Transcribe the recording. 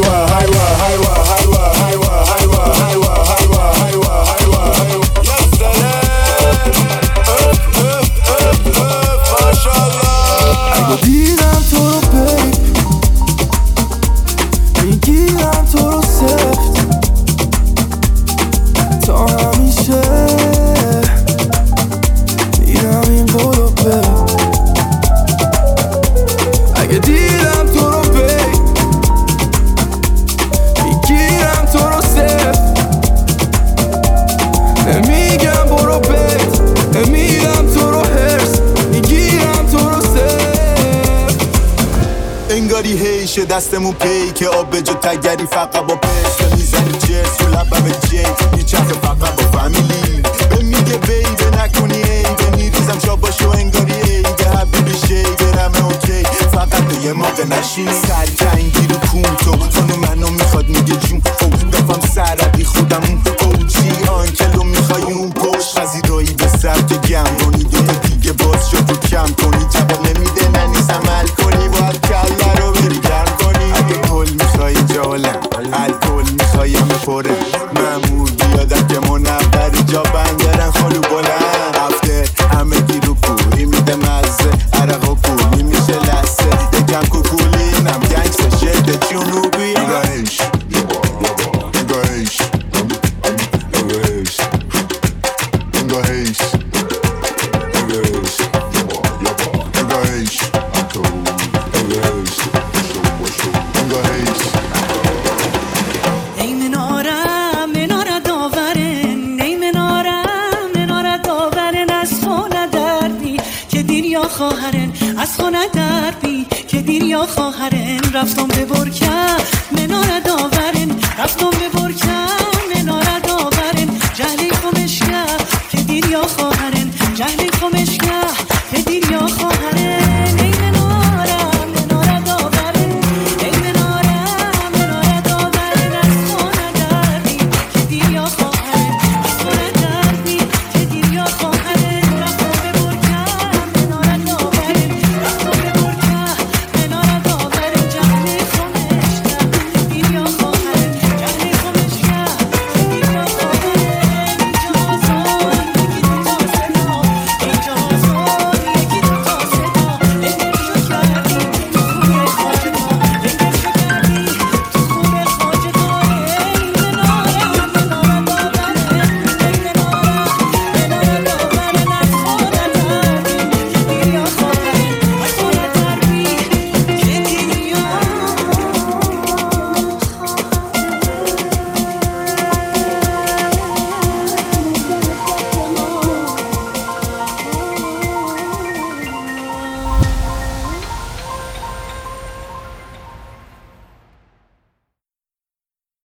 دیدم تو رو بیب میگیرم تو رو سفت تا همیشه دیدم این برو بیب اگه دیدم تو رو بیب میگیرم تو رو سفت نمیگم برو بیب نمیدم تو رو هرس میگیرم تو رو سفت انگاری هیشه دستمون پی که آب به جو تگری فقط با پسته میزنی جرس تو لبم جیت میچرخه فقط با فامیلی به میگه بیبه نکنی ایبه میریزم شاباشو انگاری ایبه حبیبی شیبه رمه اوکی فقط به یه موقع نشینی سرکنگی رو کون تو خانو منو میخواد میگه جون او دفعم سرعبی خودمون اوچی آنکلو میخوای اون پشت پذیرایی به سر که گم کنی دوتا دیگه باز شد تو کم کنی جواب نمیده ننیز عمل کنی باید کله رو بری گرم کنی اگه پل میخوای جالم الکل میخوای همه پره مامور بیادم که منوری جا بندرن خالو بلند هفته همه گیرو کوری میده مزه عرق و کولی میشه لسه یکم کوکولی اینم گنگسه شده جنوبی نگاهش نگاهش نگاهش نگاهش خواهرن از خونه در بی که دیر یا خواهرن رفتم به برکن